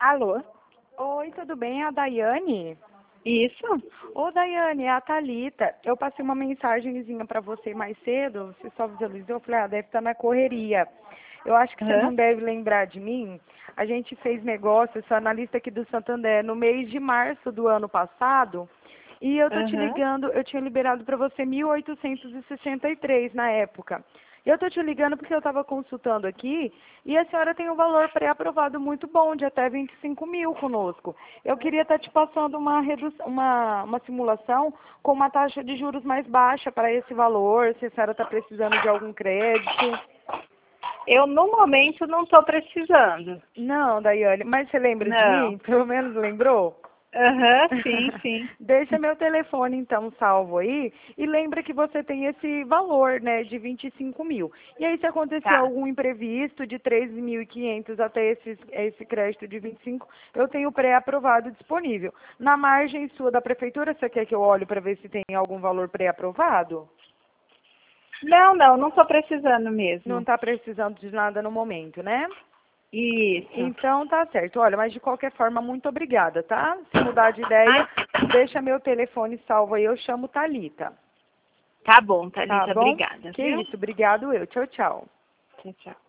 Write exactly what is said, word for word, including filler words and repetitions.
Alô? Oi, tudo bem? É a Daiane? Isso? Ô, Daiane, é a Thalita. Eu passei uma mensagenzinha para você mais cedo, você só visualizou, eu falei, ah, deve estar na correria. Eu acho que você Uhum. não deve lembrar de mim. A gente fez negócio, eu sou analista aqui do Santander, no mês de março do ano passado, e eu tô te Uhum. ligando, eu tinha liberado para você mil oitocentos e sessenta e três na época. Eu tô te ligando porque eu estava consultando aqui e a senhora tem um valor pré-aprovado muito bom, de até vinte e cinco mil conosco. Eu queria estar te passando uma, redução, uma, uma simulação com uma taxa de juros mais baixa para esse valor, se a senhora está precisando de algum crédito. Eu, no momento, não estou precisando. Não, Daiane, mas você lembra de Não. mim? Pelo menos lembrou? Aham, sim, sim. Deixa meu telefone então salvo aí e lembra que você tem esse valor, né, de vinte e cinco mil. E aí se acontecer Tá. algum imprevisto de treze mil e quinhentos até esse, esse crédito de vinte e cinco, eu tenho pré-aprovado disponível. Na margem sua da prefeitura, você quer que eu olhe para ver se tem algum valor pré-aprovado? Não, não, não estou precisando Não mesmo. está precisando de nada no momento, né? Isso. Então tá certo. Olha, mas de qualquer forma, muito obrigada, tá? Se mudar de Ai, ideia, deixa meu telefone salvo aí, eu chamo Thalita. tá bom, Tá Thalita, bom? obrigada, Que viu? isso, obrigado eu. Tchau, tchau. Tchau, tchau.